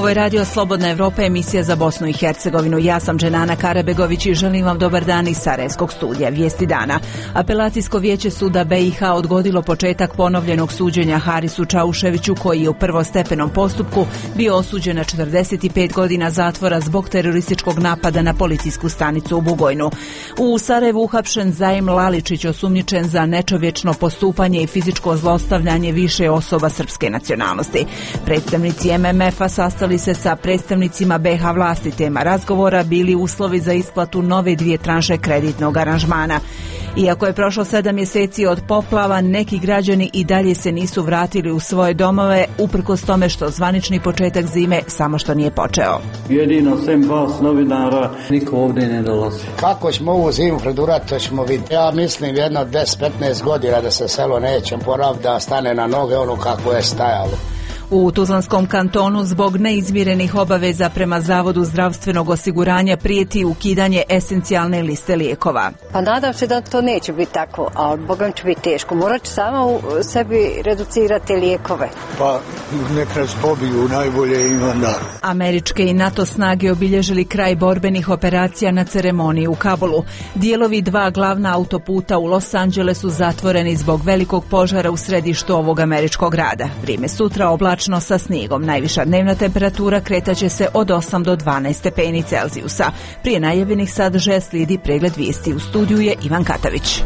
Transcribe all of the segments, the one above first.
Ovo je Radio Slobodna Evropa, emisija za Bosnu i Hercegovinu. Ja sam Dženana Karabegović i želim vam dobar dan iz Sarajevskog studija. Vijesti dana. Apelacijsko vijeće suda BiH odgodilo početak ponovljenog suđenja Harisu Čauševiću, koji je u prvostepenom postupku bio osuđen na 45 godina zatvora zbog terorističkog napada na policijsku stanicu u Bugojnu. U Sarajevu uhapšen Zaim Laličić, osumnjičen za nečovječno postupanje i fizičko zlostavljanje više osoba srpske nacionalnosti. Predstavnici MMF-a sastali se sa predstavnicima BiH vlasti. Tema razgovora bili uslovi za isplatu nove 2 tranše kreditnog aranžmana. Iako je prošlo 7 mjeseci od poplava, neki građani i dalje se nisu vratili u svoje domove, uprkos tome što zvanični početak zime samo što nije počeo. Jedino sem vas novinara, niko ovdje ne dolazi. Kako ćemo ovu zimu predurati, to ćemo vidjeti. Ja mislim jedno 10-15 godina da se selo neće poraviti, da stane na noge ono kako je stajalo. U Tuzlanskom kantonu zbog neizmirenih obaveza prema Zavodu zdravstvenog osiguranja prijeti ukidanje esencijalne liste lijekova. Pa nadam se da to neće biti tako, a bogam će biti teško. Morat će sama u sebi reducirati lijekove. Pa nek nas pobiju najbolje i onda. Američke i NATO snage obilježili kraj borbenih operacija na ceremoniji u Kabulu. Dijelovi 2 glavna autoputa u Los Angelesu zatvoreni zbog velikog požara u središtu ovog američkog grada. Vrijeme sutra oblačno sa snijegom. Najviša dnevna temperatura kretaće se od 8 do 12 stepeni Celzijusa. Prije najavljenih sadržaja slijedi pregled vijesti. U studiju je Ivan Katavić.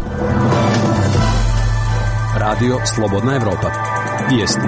Radio Slobodna Evropa. Vijesti.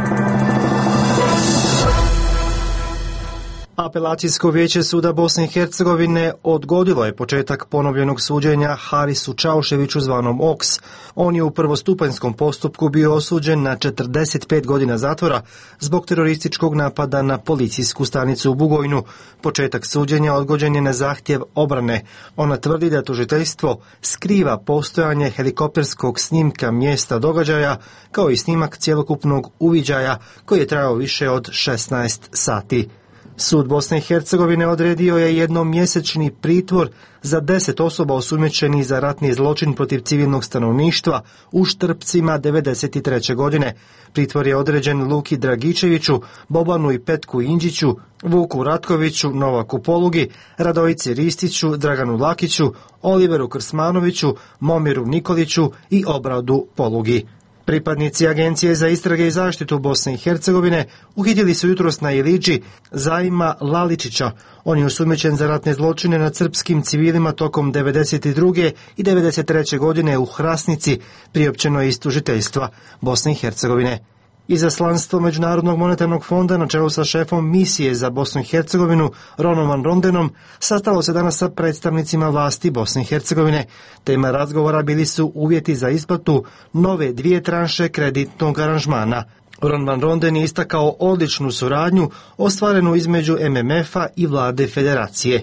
Apelacijsko vijeće suda Bosne i Hercegovine odgodilo je početak ponovljenog suđenja Harisu Čauševiću zvanom Oks. On je u prvostupanjskom postupku bio osuđen na 45 godina zatvora zbog terorističkog napada na policijsku stanicu u Bugojnu. Početak suđenja odgođen je na zahtjev obrane. Ona tvrdi da tužiteljstvo skriva postojanje helikopterskog snimka mjesta događaja kao i snimak cjelokupnog uviđaja koji je trajao više od 16 sati. Sud Bosne i Hercegovine odredio je jednomjesečni pritvor za 10 osoba osumnjičenih za ratni zločin protiv civilnog stanovništva u Štrpcima 1993. godine. Pritvor je određen Luki Dragičeviću, Bobanu i Petku Inđiću, Vuku Ratkoviću, Novaku Polugi, Radojici Ristiću, Draganu Lakiću, Oliveru Krsmanoviću, Momiru Nikoliću i Obradu Polugi. Pripadnici Agencije za istrage i zaštitu Bosne i Hercegovine uhitili su jutros na Iliđi Zaima Laličića. On je osumnjičen za ratne zločine nad srpskim civilima tokom 1992. i 1993. godine u Hrasnici, priopćeno je iz tužiteljstva Bosne i Hercegovine. Izaslanstvo Međunarodnog monetarnog fonda na čelu sa šefom misije za Bosnu i Hercegovinu Ronom Van Rondenom sastalo se danas sa predstavnicima vlasti Bosne i Hercegovine. Tema razgovora bili su uvjeti za isplatu nove 2 tranše kreditnog aranžmana. Ron Van Ronden je istakao odličnu suradnju ostvarenu između MMF-a i vlade federacije.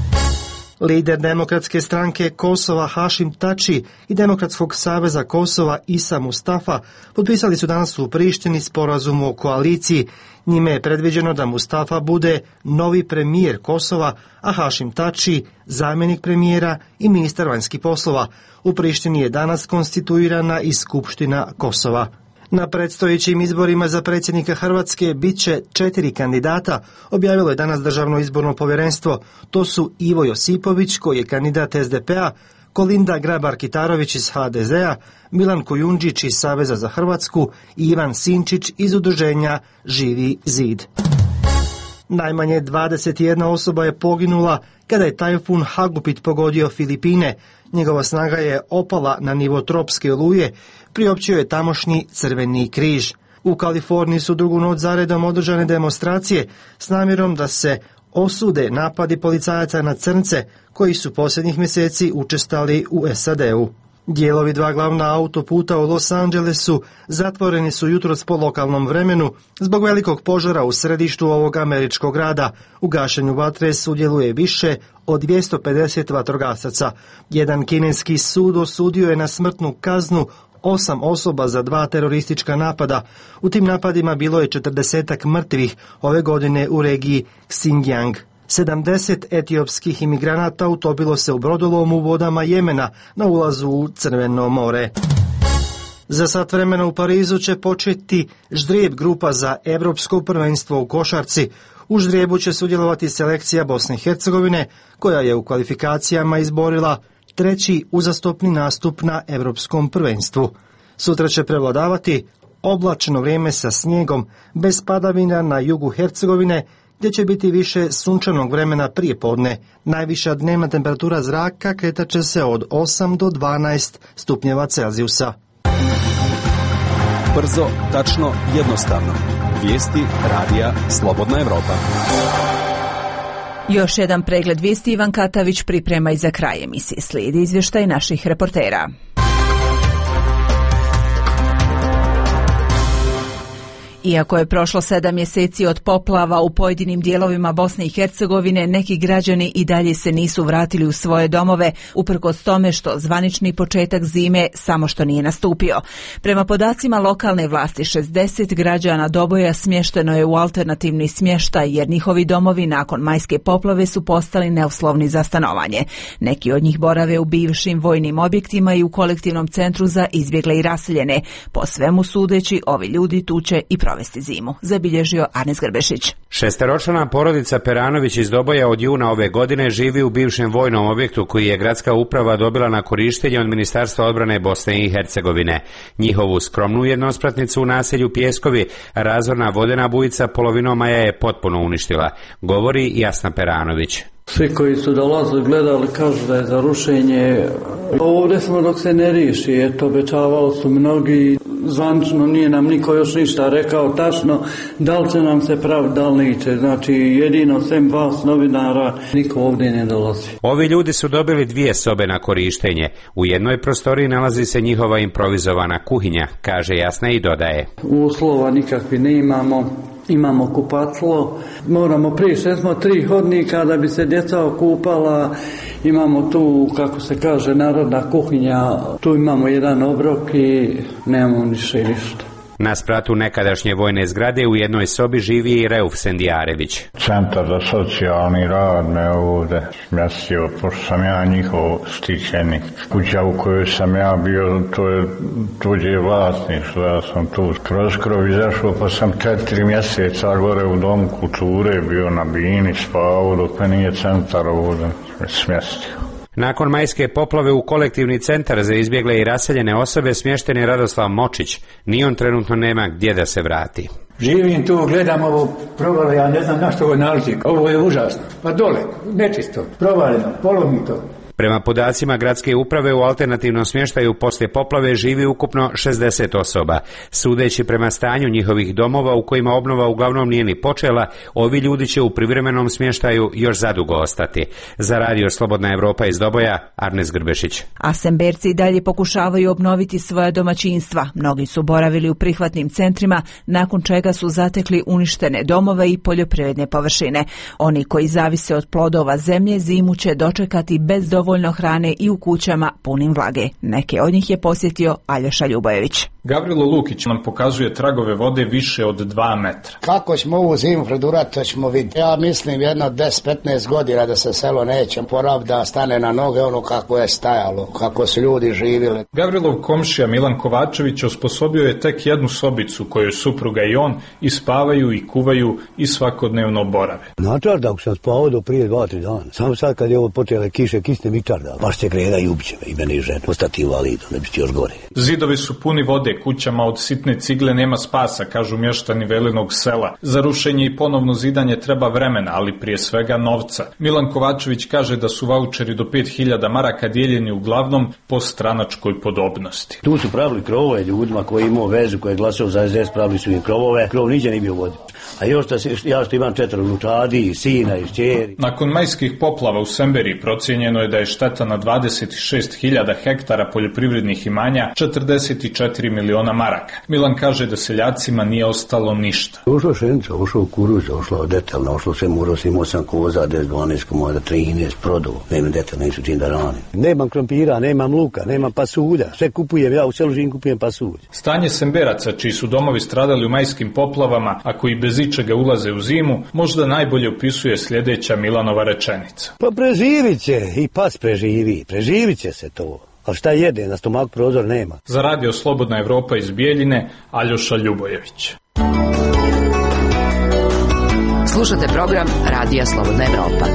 Lider Demokratske stranke Kosova Hašim Tači i Demokratskog saveza Kosova Isa Mustafa potpisali su danas u Prištini sporazum o koaliciji. Njime je predviđeno da Mustafa bude novi premijer Kosova, a Hašim Tači zamjenik premijera i ministar vanjskih poslova. U Prištini je danas konstituirana i Skupština Kosova. Na predstojećim izborima za predsjednika Hrvatske bit će 4 kandidata, objavilo je danas Državno izborno povjerenstvo. To su Ivo Josipović, koji je kandidat SDP-a, Kolinda Grabar-Kitarović iz HDZ-a, Milan Kujundžić iz Saveza za Hrvatsku i Ivan Sinčić iz udruženja Živi zid. Najmanje 21 osoba je poginula kada je tajfun Hagupit pogodio Filipine. Njegova snaga je opala na nivo tropske oluje, priopćio je tamošnji Crveni križ. U Kaliforniji su drugu noć zaredom održane demonstracije s namjerom da se osude napadi policajaca na crnce koji su posljednjih mjeseci učestali u SAD-u. Dijelovi 2 glavna autoputa u Los Angelesu zatvoreni su jutros po lokalnom vremenu zbog velikog požara u središtu ovog američkog grada. U gašenju vatre sudjeluje više od 250 vatrogasaca. Jedan kineski sud osudio je na smrtnu kaznu 8 osoba za 2 teroristička napada. U tim napadima bilo je 40 mrtvih ove godine u regiji Xinjiang. 70 etiopskih imigranata utopilo se u brodolomu u vodama Jemena na ulazu u Crveno more. Za sat vremena u Parizu će početi ždrijeb grupa za Europsko prvenstvo u košarci. U ždrijebu će sudjelovati selekcija Bosne i Hercegovine, koja je u kvalifikacijama izborila 3. uzastopni nastup na Europskom prvenstvu. Sutra će prevladavati oblačeno vrijeme sa snijegom, bez padavina na jugu Hercegovine, gdje će biti više sunčanog vremena prije podne. Najviša dnevna temperatura zraka kretat će se od 8 do 12 stupnjeva Celzijusa. Brzo, tačno, jednostavno. Vijesti radija Slobodna Evropa. Još jedan pregled vijesti Ivan Katavić priprema i za kraj emisije. Slijedi izvještaj naših reportera. Iako je prošlo 7 mjeseci od poplava u pojedinim dijelovima Bosne i Hercegovine, neki građani i dalje se nisu vratili u svoje domove, uprkos tome što zvanični početak zime samo što nije nastupio. Prema podacima lokalne vlasti, 60 građana Doboja smješteno je u alternativni smještaj, jer njihovi domovi nakon majske poplave su postali neuslovni za stanovanje. Neki od njih borave u bivšim vojnim objektima i u kolektivnom centru za izbjegle i raseljene. Po svemu sudeći, ovi ljudi tu će i provesti zimu, zabilježio Arnes Grbešić. Šesteročlana porodica Peranović iz Doboja od juna ove godine živi u bivšem vojnom objektu koji je gradska uprava dobila na korištenje od Ministarstva odbrane Bosne i Hercegovine. Njihovu skromnu jednospratnicu u naselju Pjeskovi razorna vodena bujica polovinom maja je potpuno uništila, govori Jasna Peranović. Svi koji su dolazili, gledali, kažu da je za rušenje. Ovdje smo dok se ne riješi, eto, obećavali su mnogi, zvanično nije nam niko još ništa rekao tačno, da li će nam se praviti, da li neće. Znači, jedino sem vas, novinara, niko ovdje ne dolazi. Ovi ljudi su dobili 2 sobe na korištenje. U jednoj prostoriji nalazi se njihova improvizovana kuhinja, kaže Jasna i dodaje. Uslova nikakvi ne imamo. Imamo kupatlo, moramo prijeći 3 hodnika da bi se djeca okupala, imamo tu, kako se kaže, narodna kuhinja, tu imamo jedan obrok i nemamo ništa. Na spratu nekadašnje vojne zgrade u jednoj sobi živi i Reuf Sendijarević. Centar za socijalni rad me ovdje smjestio, pošto sam ja njihov štićenik. Kuća u kojoj sam ja bio, to je tuđe vlasništvo, ja sam tu kroz krov izašao, pa sam 4 mjeseca gore u domu kulture bio na Bini, spavao dok me nije centar ovdje smjestio. Nakon majske poplave u kolektivni centar za izbjegle i raseljene osobe smješten je Radoslav Močić. Ni on trenutno nema gdje da se vrati. Živim tu, gledam ovo provale, ja ne znam na što ovo nalazi. Ovo je užasno. Pa dole, nečisto, provaleno, polomito. Prema podacima gradske uprave u alternativnom smještaju poslije poplave živi ukupno 60 osoba. Sudeći prema stanju njihovih domova u kojima obnova uglavnom nije ni počela, ovi ljudi će u privremenom smještaju još zadugo ostati. Za radio Slobodna Evropa iz Doboja, Arnes Grbešić. A Semberci i dalje pokušavaju obnoviti svoja domaćinstva. Mnogi su boravili u prihvatnim centrima, nakon čega su zatekli uništene domove i poljoprivredne površine. Oni koji zavise od plodova zemlje zimu će dočekati bez dovoljno hrane i u kućama punim vlage. Neke od njih je posjetio Aljoša Ljubojević. Gavrilo Lukić nam pokazuje tragove vode više od 2 metra. Kako ćemo ovu zimu predurati, to ćemo vidjeti. Ja mislim jedno 10-15 godina da se selo neće poraviti, da stane na noge ono kako je stajalo, kako su ljudi živjeli. Gavrilov komšija Milan Kovačević osposobio je tek jednu sobicu koju supruga i on i spavaju i kuvaju i svakodnevno borave. Na čardaku sam spavao do prije 2-3 dana. Samo sad kad je ovo počele kiše, kisne mi čardak. Baš će greda i ubiće me i meni i ženu. Ostati invalidu, ne bi još gore. Zidovi su puni vode, kućama od sitne cigle nema spasa, kažu mještani Velinog sela. Za rušenje i ponovno zidanje treba vremena, ali prije svega novca. Milan Kovačević kaže da su vaučeri do 5000 maraka dijeljeni uglavnom po stranačkoj podobnosti. Tu su pravili krovove ljudima koji imao vezu, koji je glasao za SDS, pravili su im krovove. Krov niđe nije bio vodi. A još ja što imam 4 unučadi, sina i šćeri. Nakon majskih poplava u Semberiji procijenjeno je da je šteta na 26.000 hektara poljoprivrednih imanja 44 miliona maraka. Milan kaže da seljacima nije ostalo ništa. Ušlo šenica, ušlo kuruza, ušlo detaljno, ušlo sve muro, sim 8 koza, 12 komoda, 13 prodovo. Nemam detaljno, nisu čim da ranim. Nemam krompira, nemam luka, nemam pasulja. Sve kupujem, ja u celu živim kupujem pasulja. Stanje Semberaca, čiji su domovi stradali u majskim poplavama, a koji bez ičega ulaze u zimu, možda najbolje opisuje sljedeća Milanova rečenica. Pa preživit će, i pas preživit će se to. Ali šta jede, na stomak prozor nema. Za radio Slobodna Evropa iz Bijeljine, Aljoša Ljubojević. Slušate program Radija Slobodna Evropa.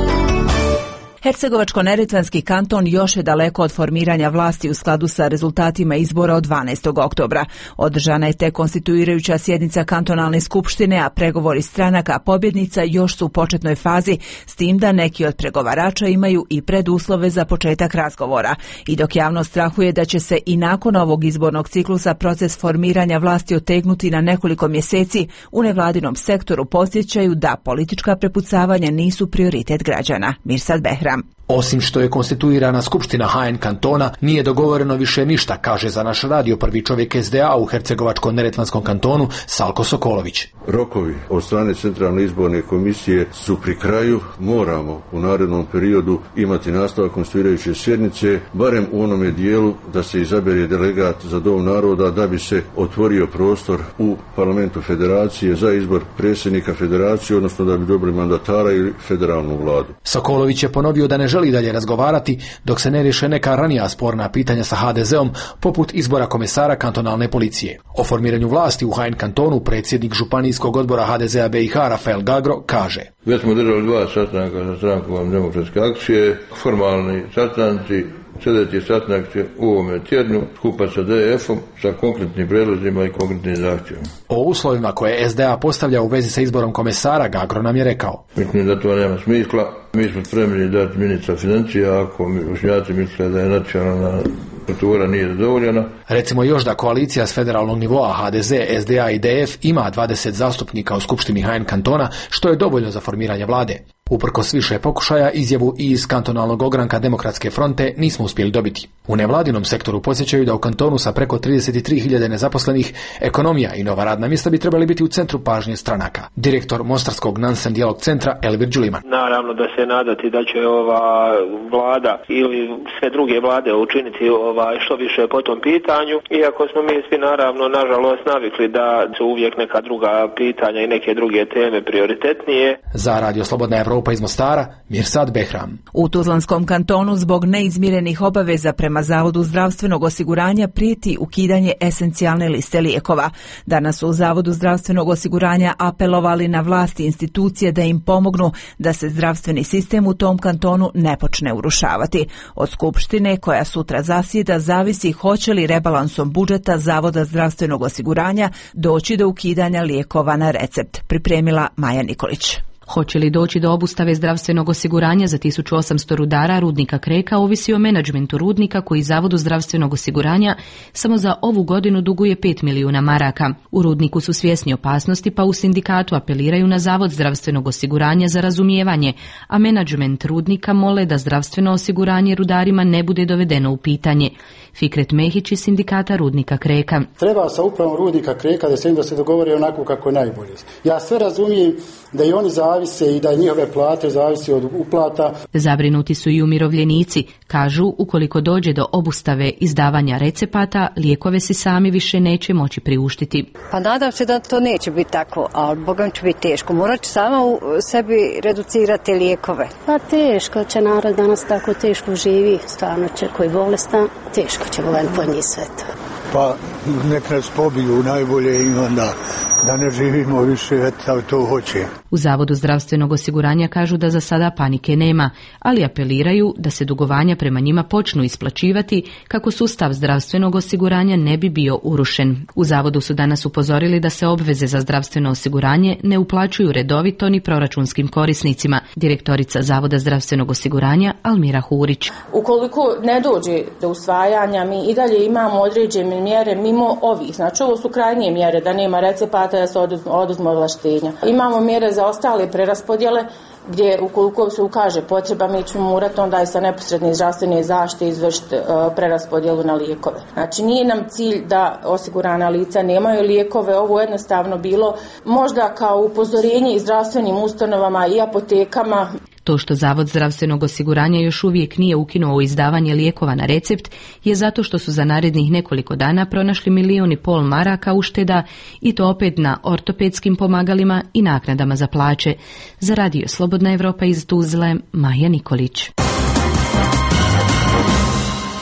Hercegovačko-neretvanski kanton još je daleko od formiranja vlasti u skladu sa rezultatima izbora od 12. oktobra. Održana je tek konstituirajuća sjednica kantonalne skupštine, a pregovori stranaka pobjednica još su u početnoj fazi, s tim da neki od pregovarača imaju i preduslove za početak razgovora. I dok javnost strahuje da će se i nakon ovog izbornog ciklusa proces formiranja vlasti otegnuti na nekoliko mjeseci, u nevladinom sektoru podsjećaju da politička prepucavanja nisu prioritet građana. Mirsad Behram. Osim što je konstituirana skupština HN kantona, nije dogovoreno više ništa, kaže za naš radio prvi čovjek SDA u Hercegovačko-neretvanskom kantonu Salko Sokolović. Rokovi od strane Centralne izborne komisije su pri kraju. Moramo u narednom periodu imati nastavak konstituirajuće sjednice, barem u onome dijelu da se izabere delegat za Dom naroda, da bi se otvorio prostor u parlamentu federacije za izbor predsjednika federacije, odnosno da bi dobili mandatara ili federalnu vladu. Sokolović je ponovio da ne želi dalje razgovarati dok se ne riješe neka ranija sporna pitanja sa HDZ-om, poput izbora komesara kantonalne policije. O formiranju vlasti u HN kantonu predsjednik županijskog odbora HDZ-a BiH Rafael Gagro kaže: Već smo držali 2 sastanka za strankom demokratske akcije, formalni sastanci. Sljedeći sastanak će u ovome tjednu skupa sa DF-om, sa konkretnim prijedlozima i konkretnim zahtjevima. O uslovima koje SDA postavlja u vezi sa izborom komesara Gagro nam je rekao: Mislim da to nema smisla. Mi smo spremni dati ministra financija ako Bošnjaci misle da je nacionalna kultura nije zadovoljena. Recimo još da koalicija s federalnog nivoa HDZ, SDA i DF ima 20 zastupnika u skupštini HN kantona, što je dovoljno za formiranje vlade. Uprkos više pokušaja, izjavu i iz kantonalnog ogranka Demokratske fronte nismo uspjeli dobiti. U nevladinom sektoru podsjećaju da u kantonu sa preko 33.000 nezaposlenih ekonomija i nova radna mjesta bi trebali biti u centru pažnje stranaka. Direktor Mostarskog Nansen dijalog centra Elvir Đuliman. Naravno da se nadati da će ova vlada ili sve druge vlade učiniti što više po tom pitanju, iako smo mi svi naravno nažalost navikli da su uvijek neka druga pitanja i neke druge teme prioritetnije. Za Radio Slobodna Evropa iz Mostara, Mirsad Behram. U Tuzlanskom kantonu zbog neizmirenih obaveza prema Zavodu zdravstvenog osiguranja prijeti ukidanje esencijalne liste lijekova. Danas su u Zavodu zdravstvenog osiguranja apelovali na vlasti institucije da im pomognu da se zdravstveni sistem u tom kantonu ne počne urušavati. Od skupštine koja sutra zasjeda zavisi hoće li rebalansom budžeta Zavoda zdravstvenog osiguranja doći do ukidanja lijekova na recept, pripremila Maja Nikolić. Hoće li doći do obustave zdravstvenog osiguranja za 1800 rudara rudnika Kreka ovisi o menadžmentu rudnika koji Zavodu zdravstvenog osiguranja samo za ovu godinu duguje 5 milijuna maraka. U rudniku su svjesni opasnosti pa u sindikatu apeliraju na Zavod zdravstvenog osiguranja za razumijevanje, a menadžment rudnika mole da zdravstveno osiguranje rudarima ne bude dovedeno u pitanje. Fikret Mehić iz sindikata rudnika Kreka. Treba sa upravom rudnika Kreka da se dogovore onako kako je najbolje. Ja sve razumijem da i oni zavise i da njihove plate zavisi od uplata. Zabrinuti su i umirovljenici. Kažu, ukoliko dođe do obustave izdavanja recepata, lijekove si sami više neće moći priuštiti. Pa nadam se da to neće biti tako, ali bogam će biti teško. Morat će sama u sebi reducirati lijekove. Pa teško će narod danas tako teško živi, stvarno će koji bolestan, teško će go ven podnijeti sve to. Pa nek nas pobiju najbolje i onda da ne živimo više, eto to hoće. U Zavodu zdravstvenog osiguranja kažu da za sada panike nema, ali apeliraju da se dugovanja prema njima počnu isplaćivati kako sustav zdravstvenog osiguranja ne bi bio urušen. U Zavodu su danas upozorili da se obveze za zdravstveno osiguranje ne uplaćuju redovito ni proračunskim korisnicima. Direktorica Zavoda zdravstvenog osiguranja Almira Hurić. Ukoliko ne dođe do usvajanja, mi i dalje imamo određene mjere mimo ovih. Znači ovo su krajnije mjere, da nema recepata, da se oduzme ovlaštenja. Imamo mjere za ostale preraspodjele gdje ukoliko se ukaže potreba mi ćemo morati onda i sa neposredne zdravstvene zaštite izvršiti preraspodjelu na lijekove. Znači nije nam cilj da osigurana lica nemaju lijekove, ovo jednostavno bilo možda kao upozorenje i zdravstvenim ustanovama i apotekama. To što Zavod zdravstvenog osiguranja još uvijek nije ukinuo izdavanje lijekova na recept je zato što su za narednih nekoliko dana pronašli 1,5 milijuna maraka ušteda i to opet na ortopedskim pomagalima i naknadama za plaće. Za Radio Slobodna Evropa iz Tuzle, Maja Nikolić.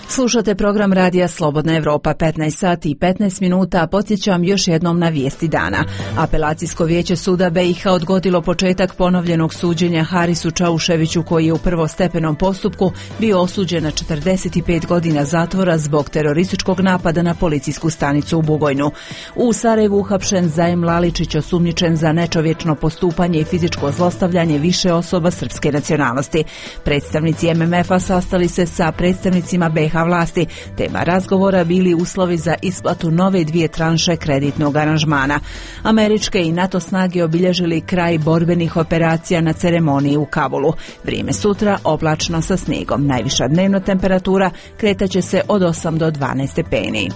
Slušate program Radija Slobodna Evropa, 15 sati i 15 minuta, podsjećam još jednom na vijesti dana. Apelacijsko vijeće suda BiH odgodilo početak ponovljenog suđenja Harisu Čauševiću, koji je u prvostepenom postupku bio osuđen na 45 godina zatvora zbog terorističkog napada na policijsku stanicu u Bugojnu. U Sarajevu uhapšen Zaim Laličić, osumnjičen za nečovječno postupanje i fizičko zlostavljanje više osoba srpske nacionalnosti. Predstavnici MMF-a sastali se sa predstavnicima BiH vlasti. Tema razgovora bili uslovi za isplatu nove 2 tranše kreditnog aranžmana. Američke i NATO snage obilježili kraj borbenih operacija na ceremoniji u Kabulu. Vrijeme sutra oblačno sa snijegom. Najviša dnevna temperatura kretaće se od 8 do 12 stepeni.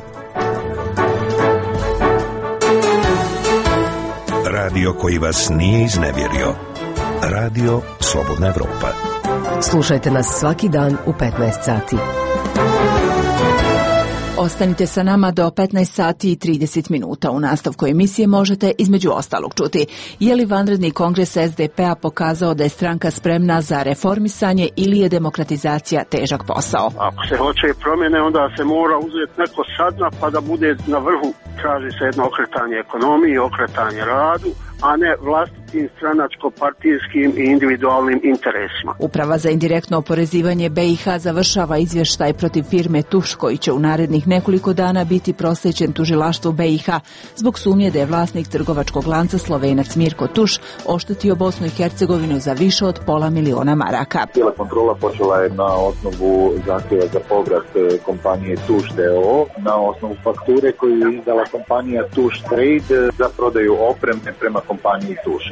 Radio koji vas nije iznevjerio. Radio Slobodna Evropa. Slušajte nas svaki dan u 15 sati. Ostanite sa nama do 15 sati i 30 minuta. U nastavku emisije možete između ostalog čuti: je li vanredni kongres SDP-a pokazao da je stranka spremna za reformisanje ili je demokratizacija težak posao? Ako se hoće promjene, onda se mora uzeti neko sadna pa da bude na vrhu. Traži se jedno okretanje ekonomiji, okretanje radu, a ne vlastitim stranačko-partijskim i individualnim interesima. Uprava za indirektno oporezivanje BiH završava izvještaj protiv firme Tuš, koji će u narednih nekoliko dana biti proslijeđen tužilaštvu BiH zbog sumnje da je vlasnik trgovačkog lanca Slovenac Mirko Tuš oštetio Bosnu i Hercegovinu za više od $500.000 maraka. Cijela kontrola počela je na osnovu zahtjeva za povrat kompanije Tuš DOO, na osnovu fakture koju je izdala kompanija Tuš Trade za prodaju opreme prema kompaniji Tuš.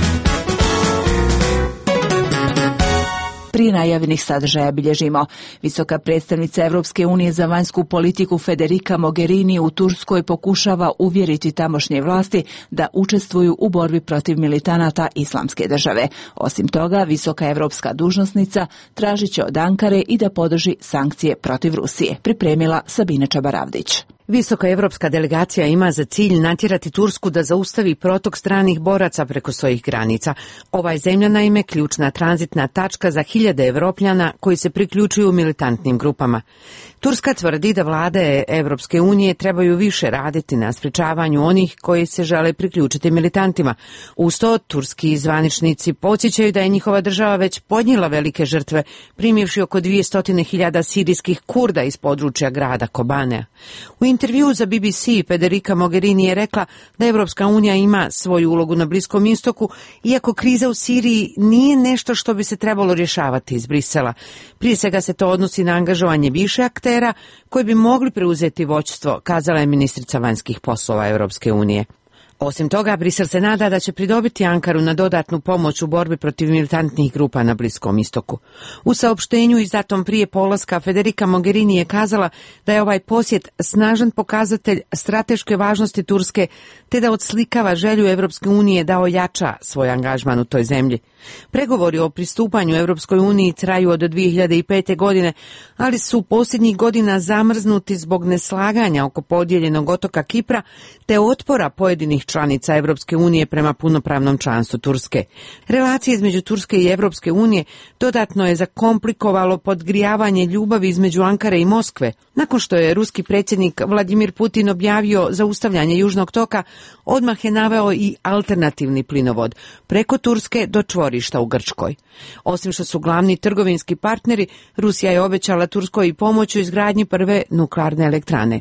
Prije najavljenih sadržaja bilježimo: visoka predstavnica Europske unije za vanjsku politiku Federica Mogherini u Turskoj pokušava uvjeriti tamošnje vlasti da učestvuju u borbi protiv militanata Islamske države. Osim toga, visoka europska dužnosnica tražit će od Ankare i da podrži sankcije protiv Rusije. Pripremila Sabina Čabaravdić. Visoka evropska delegacija ima za cilj natjerati Tursku da zaustavi protok stranih boraca preko svojih granica. Ova je zemlja naime ključna tranzitna tačka za hiljade Evropljana koji se priključuju militantnim grupama. Turska tvrdi da vlade Evropske unije trebaju više raditi na sprječavanju onih koji se žele priključiti militantima. Uz to, turski zvaničnici podsjećaju da je njihova država već podnijela velike žrtve, primivši oko 200.000 sirijskih Kurda iz područja grada Kobane. U intervjuu za BBC Federica Mogherini je rekla da Evropska unija ima svoju ulogu na Bliskom istoku, iako kriza u Siriji nije nešto što bi se trebalo rješavati iz Brisela. Prije svega se to odnosi na angažovanje više aktera koji bi mogli preuzeti vođstvo, kazala je ministrica vanjskih poslova Evropske unije. Osim toga, Brisel se nada da će pridobiti Ankaru na dodatnu pomoć u borbi protiv militantnih grupa na Bliskom istoku. U saopštenju izdatom prije polaska, Federica Mogherini je kazala da je ovaj posjet snažan pokazatelj strateške važnosti Turske, te da odslikava želju Evropske unije da ojača svoj angažman u toj zemlji. Pregovori o pristupanju Evropskoj uniji traju od 2005. godine, ali su posljednjih godina zamrznuti zbog neslaganja oko podijeljenog otoka Kipra te otpora pojedinih članica Evropske unije prema punopravnom članstvu Turske. Relacije između Turske i Evropske unije dodatno je zakomplikovalo podgrijavanje ljubavi između Ankare i Moskve. Nakon što je ruski predsjednik Vladimir Putin objavio zaustavljanje Južnog toka, odmah je naveo i alternativni plinovod preko Turske do čvorišta u Grčkoj. Osim što su glavni trgovinski partneri, Rusija je obećala Turskoj i pomoć u izgradnji prve nuklearne elektrane.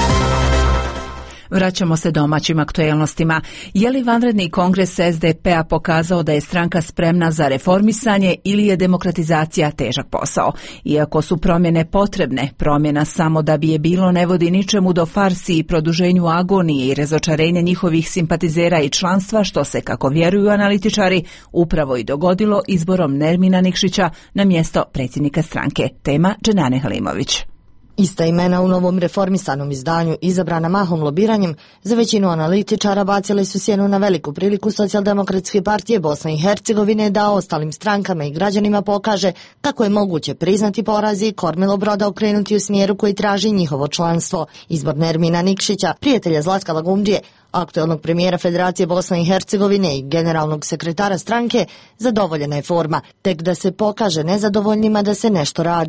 Vraćamo se domaćim aktuelnostima. Je li vanredni kongres SDP-a pokazao da je stranka spremna za reformisanje ili je demokratizacija težak posao? Iako su promjene potrebne, promjena samo da bi je bilo ne vodi ničemu do farsi i produženju agonije i razočarenja njihovih simpatizera i članstva, što se, kako vjeruju analitičari, upravo i dogodilo izborom Nermina Nikšića na mjesto predsjednika stranke. Tema Dženane Halimović. Ista imena u novom reformisanom izdanju, izabrana mahom lobiranjem, za većinu analitičara bacili su sjenu na veliku priliku Socijaldemokratske partije Bosne i Hercegovine da ostalim strankama i građanima pokaže kako je moguće priznati poraz i kormilo broda okrenuti u smjeru koji traži njihovo članstvo. Izbor Nermina Nikšića, prijatelja Zlatka Lagumdžije, aktuelnog premijera Federacije Bosne i Hercegovine i generalnog sekretara stranke, zadovoljena je forma, tek da se pokaže nezadovoljnima da se nešto radi.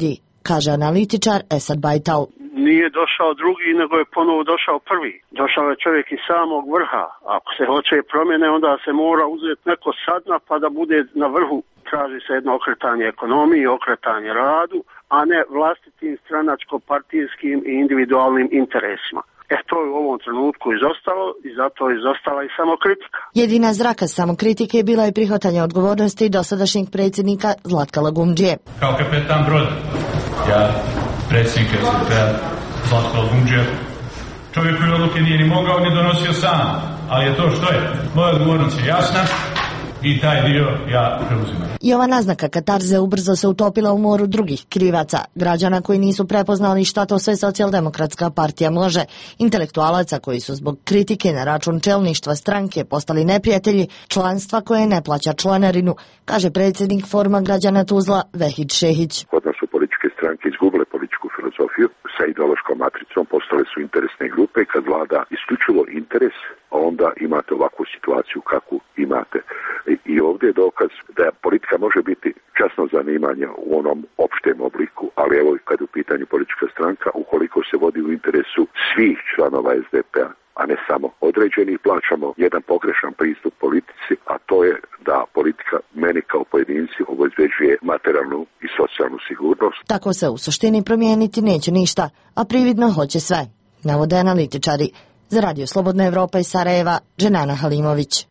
kaže analitičar Esad Bajtal. Nije došao drugi, nego je ponovo došao prvi. Došao je čovjek iz samog vrha. Ako se hoće promjene, onda se mora uzeti neko sadna pa da bude na vrhu. Traži se jedno okretanje ekonomiji, okretanje radu, a ne vlastitim stranačko-partijskim i individualnim interesima. To je u ovom trenutku izostalo i zato je izostala i samokritika. Jedina zraka samokritike bila je prihvatanje odgovornosti dosadašnjeg predsjednika Zlatka Lagumdžije. Kao kapetan broda, ja, predsjednik SDP-a Zlatka Lagumdžija, čovjek koji odluke nije ni mogao ni donosio sam, ali je to što je. Moja odgovornost je jasna i taj dio ja preuzimam. I ova naznaka katarze ubrzo se utopila u moru drugih krivaca, građana koji nisu prepoznali šta to sve Socijaldemokratska partija može, intelektualaca koji su zbog kritike na račun čelništva stranke postali neprijatelji, članstva koje ne plaća članarinu, kaže predsjednik Foruma građana Tuzla Vehid Šehić. Kod nas su političke stranke izgubile političku filozofiju, sa ideološkom matricom postale su interesne grupe i kad vlada isključivo interes, onda imate ovakvu situaciju kakvu imate. I ovdje je dokaz da politika može biti časno zanimanje u onom opštem obliku, ali evo kad je u pitanju politička stranka, ukoliko se vodi u interesu svih članova SDP-a, a ne samo određenih, plaćamo jedan pogrešan pristup politici, a to je da politika meni kao pojedinci obezbeđuje materijalnu i socijalnu sigurnost. Tako se u suštini promijeniti neće ništa, a prividno hoće sve, navode analitičari. Za Radio Slobodna Evropa iz Sarajeva, Dženana Halimović.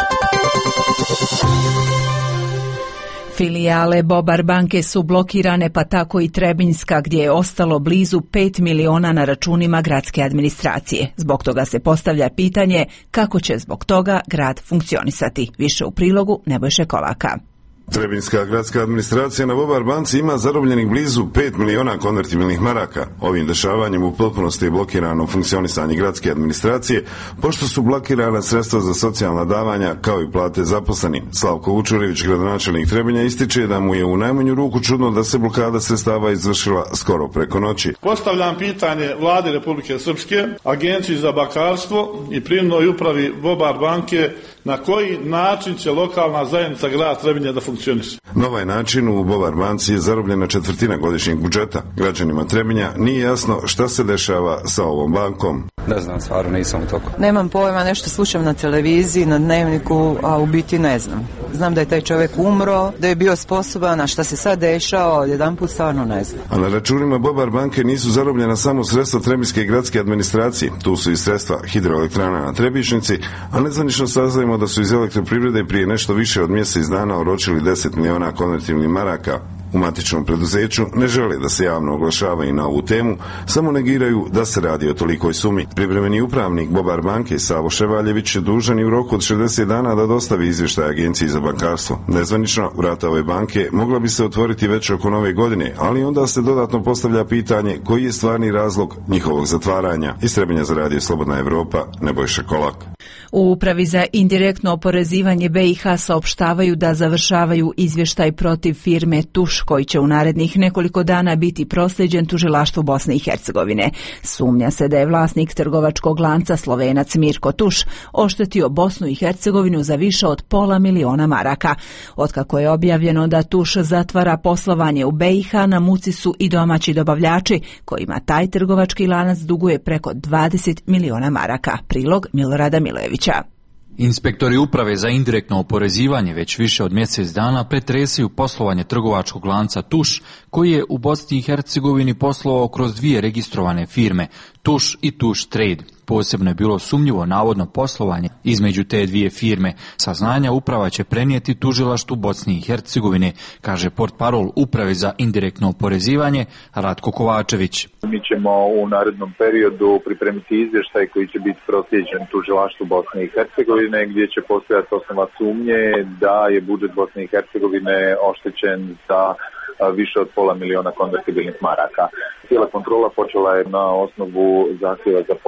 Filijale Bobar banke su blokirane, pa tako i Trebinjska, gdje je ostalo blizu 5 miliona na računima gradske administracije. Zbog toga se postavlja pitanje kako će zbog toga grad funkcionisati. Više u prilogu Nebojše Kolaka. Trebinjska gradska administracija na Bobar banci ima zarobljenih blizu 5 miliona konvertibilnih maraka. Ovim dešavanjem u potpunosti je blokirano funkcionisanje gradske administracije, pošto su blokirana sredstva za socijalna davanja kao i plate zaposlenim. Slavko Vučurević, gradonačelnik Trebinja, ističe da mu je u najmanju ruku čudno da se blokada sredstava izvršila skoro preko noći. Postavljam pitanje Vladi Republike Srpske, Agenciji za bankarstvo i privrednoj upravi Bobar banke, na koji način će lokalna zajednica grad Trebinja da funkcioniše. Na ovaj način u Bobar banci je zarobljena 1/4 godišnjeg budžeta. Građanima Trebinja nije jasno šta se dešava sa ovom bankom. Ne znam, stvarno nisam u toku. Nemam pojma, nešto slušam na televiziji, na dnevniku, a u biti ne znam. Znam da je taj čovjek umro, da je bio sposoban, a šta se sad dešava, jedanput stvarno ne znam. A na računima Bobar banke nisu zarobljena samo sredstva Trebinjske gradske administracije. Tu su i sredstva hidroelektrana na Trebišnjici, a nezvanično saznajemo da su iz elektroprivrede prije nešto više od mjesec dana oročili 10 miliona konvertibilnih maraka. U matičnom preduzeću ne žele da se javno oglašavaju na ovu temu, samo negiraju da se radi o tolikoj sumi. Privremeni upravnik Bobar banke Savo Ševaljević je dužan i u roku od 60 dana da dostavi izvještaj Agenciji za bankarstvo. Nezvanično, vrata ove banke mogla bi se otvoriti već oko nove godine, ali onda se dodatno postavlja pitanje koji je stvarni razlog njihovog zatvaranja. Iz Trebinja za Radio Slobodna Evropa, Nebojša Kolak. U Upravi za indirektno oporezivanje BiH saopštavaju da završavaju izvještaj protiv firme Tuš, koji će u narednih nekoliko dana biti proslijeđen tužilaštvu Bosne i Hercegovine. Sumnja se da je vlasnik trgovačkog lanca Slovenac Mirko Tuš oštetio Bosnu i Hercegovinu za više od $500 000 maraka. Otkako je objavljeno da Tuš zatvara poslovanje u BiH, na muci su i domaći dobavljači, kojima taj trgovački lanac duguje preko 20 miliona maraka. Prilog Milorada Milojevića. Inspektori Uprave za indirektno oporezivanje već više od mjesec dana pretresaju poslovanje trgovačkog lanca Tuš, koji je u Bosni i Hercegovini poslovao kroz 2 registrovane firme, Tuš i Tuš Trade. Posebno je bilo sumnjivo navodno poslovanje između te 2 firme. Saznanja uprava će prenijeti tužilaštvu Bosni i Hercegovine, kaže portparol Uprave za indirektno oporezivanje Ratko Kovačević. Mi ćemo u narednom periodu pripremiti izvještaj koji će biti proslijeđen tužilaštvu Bosne i Hercegovine, gdje će postojati osnova sumnje da je budžet Bosne i Hercegovine oštećen za više od $500 000 konvertibilnih maraka. Cijela kontrola počela je na osnovu zahtjeva za povrat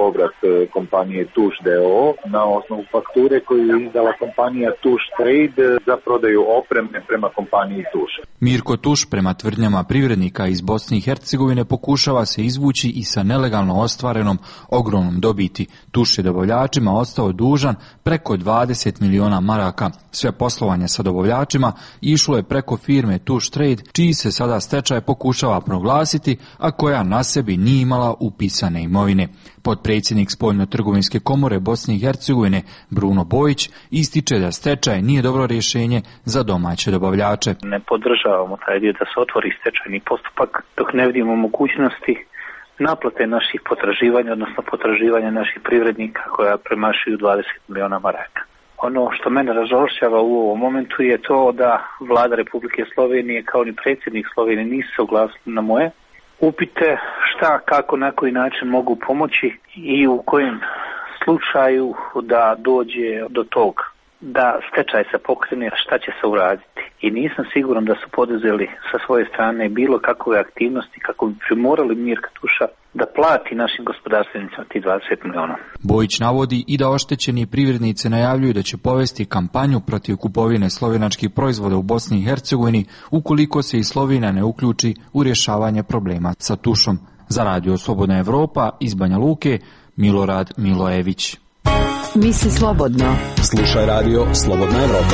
kompanije Tuš DOO na osnovu fakture koju je izdala kompanija Tuš Trade za prodaju opreme prema kompaniji Tuš. Mirko Tuš prema tvrdnjama privrednika iz Bosne i Hercegovine pokušava se izvući i sa nelegalno ostvarenom ogromnom dobiti. Tuš je dobavljačima ostao dužan preko 20 miliona maraka. Sve poslovanje sa dobavljačima išlo je preko firme Tuš Trade, čiji se sada stečaj pokušava proglasiti, a koja na sebi nije imala upisane imovine. Potpredsjednik Spoljno-trgovinske komore Bosne i Hercegovine Bruno Bojić ističe da stečaj nije dobro rješenje za domaće dobavljače. Ne podržavamo taj dio da se otvori stečajni postupak dok ne vidimo mogućnosti naplate naših potraživanja, odnosno potraživanja naših privrednika koja premašuju 20 miliona maraka. Ono što mene ražalošćava u ovom momentu je to da vlada Republike Slovenije kao ni predsjednik Slovenije nisu se oglasili na moje upite šta, kako, na koji način mogu pomoći i u kojem slučaju da dođe do toga da stečaj se pokrene, šta će se uraditi. I nisam siguran da su poduzeli sa svoje strane bilo kakve aktivnosti kako bi primorali Mirka Tuša da plati našim gospodarstvenicima ti 20 miliona. Bojić navodi i da oštećeni privrednici najavljuju da će povesti kampanju protiv kupovine slovenačkih proizvoda u Bosni i Hercegovini ukoliko se i Slovenija ne uključi u rješavanje problema sa Tušom. Za Radio Slobodna Evropa iz Banja Luke, Milorad Milojević. Misli slobodno. Slušaj Radio Slobodna Evropa.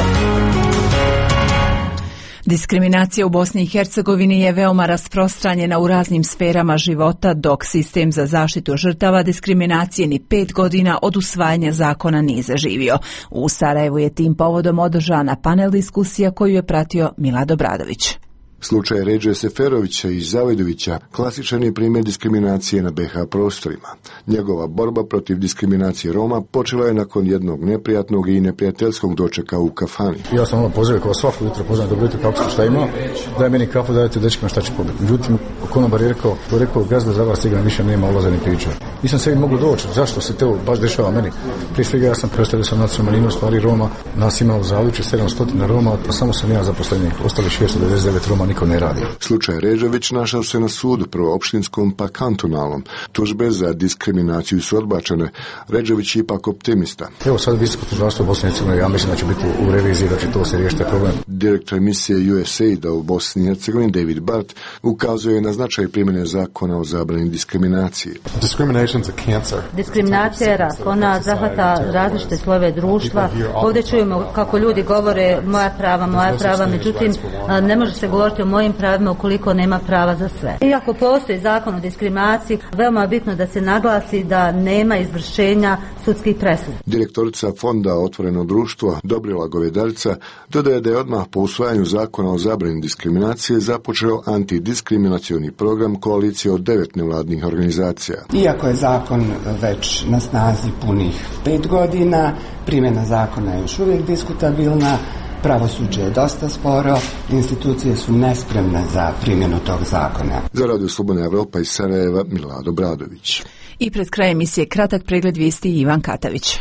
Diskriminacija u Bosni i Hercegovini je veoma rasprostranjena u raznim sferama života, dok sistem za zaštitu žrtava diskriminacije ni 5 godina od usvajanja zakona nije zaživio. U Sarajevu je tim povodom održana panel diskusija koju je pratio Milado Bradović. Slučaj Redže Seferovića i Zavidovića klasičan je primjer diskriminacije na BiH prostorima. Njegova borba protiv diskriminacije Roma počela je nakon jednog neprijatnog i neprijateljskog dočeka u kafani. Ja sam pozivio kao svako jutro, pozivio da budete kako ste šta ima, daj meni kafu, dajte dečkima šta će pobiti. Međutim, konobar je rekao gazda za vas sigurno više nema ulaza ni pića. Nisam sebi mogu doći, zašto se to baš dešava meni? Prije svega ja sam predstavio sam nacionalnu manjinu, stvari Roma, nas ima u Zaviču 700 Roma, pa samo sam ja zaposlenik, ostali 699 Roma niko ne radi. Slučaj Ređević našao se na sudu, prvo opštinskom pa kantonalnom. Tužbe za diskriminaciju su odbačene. Ređević je ipak optimista. Evo sad visoko tužilaštvo Bosne i Hercegovine, ja mislim da će biti u reviziji, da će to se riješiti problem. Direktor emisije USAID u Bosni i Hercegovini David Bart ukazuje na značaj primjene zakona o zabrani diskriminacije. Diskriminacija je rak, ona zahvata različite slojeve društva. Ovdje čujemo kako ljudi govore moja prava, međutim ne može se govoriti o mojim pravima ukoliko nema prava za sve. Iako postoji zakon o diskriminaciji, veoma je bitno da se naglasi da nema izvršenja sudskih presuda. Direktorica fonda Otvoreno društvo Dobrila Govedarica dodaje da je odmah po usvajanju zakona o zabrani diskriminacije započeo antidiskriminacioni program koalicije od 9 nevladnih organizacija. Iako je zakon već na snazi punih 5 godina, primjena zakona je još uvijek diskutabilna, pravosuđe je dosta sporo, institucije su nespremne za primjenu tog zakona. Za Radio Slobodna Evropa iz Sarajeva, Milado Bradović. I pred kraj emisije kratak pregled vijesti Ivan Katavić.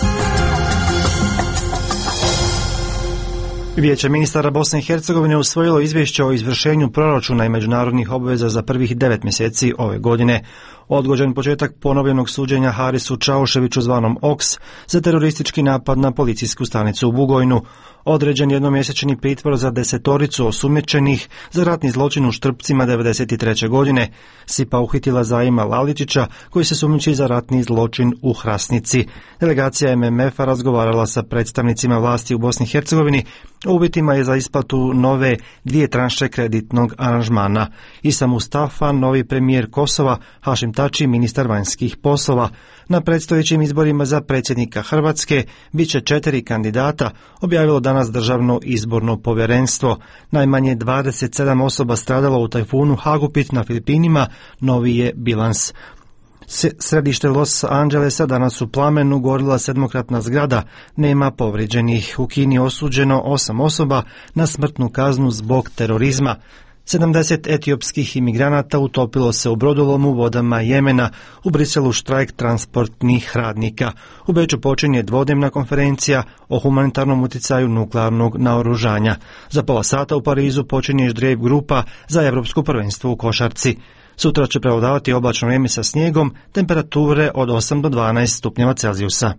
Vijeće ministara Bosne i Hercegovine usvojilo izvješće o izvršenju proračuna i međunarodnih obveza za prvih 9 mjeseci ove godine. Odgođen početak ponovljenog suđenja Harisu Čauševiću zvanom Oks za teroristički napad na policijsku stanicu u Bugojnu. Određen jednomjesečni pritvor za 10 osumnjičenih za ratni zločin u Štrpcima 1993. godine. SIPA uhitila Zaima Laličića koji se sumnjiči za ratni zločin u Hrasnici. Delegacija MMF-a razgovarala sa predstavnicima vlasti u Bosni i Hercegovini o uvjetima je za isplatu nove 2 tranše kreditnog aranžmana. Isa Mustafa, novi premijer Kosova, Hašim Tači, ministar vanjskih poslova. Na predstojećim izborima za predsjednika Hrvatske bit će 4 kandidata, objavilo danas Državno izborno povjerenstvo. Najmanje 27 osoba stradalo u tajfunu Hagupit na Filipinima, novi je bilans. Središte Los Angelesa danas u plamenu gorila 7-kratna zgrada, nema povrijeđenih. U Kini osuđeno 8 osoba na smrtnu kaznu zbog terorizma. 70 etiopskih imigranata utopilo se u brodolomu vodama Jemena, u Briselu štrajk transportnih radnika. U Beču počinje dvodnevna konferencija o humanitarnom utjecaju nuklearnog naoružanja. Za pola sata u Parizu počinje ždrijeb grupa za Europsko prvenstvo u košarci. Sutra će prevladavati oblačno vrijeme sa snijegom, temperature od 8 do 12 stupnjeva Celzijusa.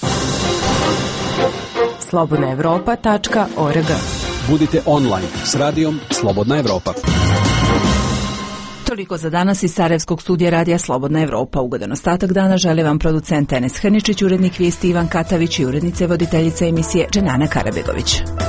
slobodnaevropa.org. Budite online s radijom Slobodna Evropa. Toliko za danas iz Sarajevskog studija radija Slobodna Evropa. Ugodan ostatak dana žele vam producent Enes Hrničić, urednik vijesti Ivan Katavić i urednice voditeljice emisije Dženana Karabegović.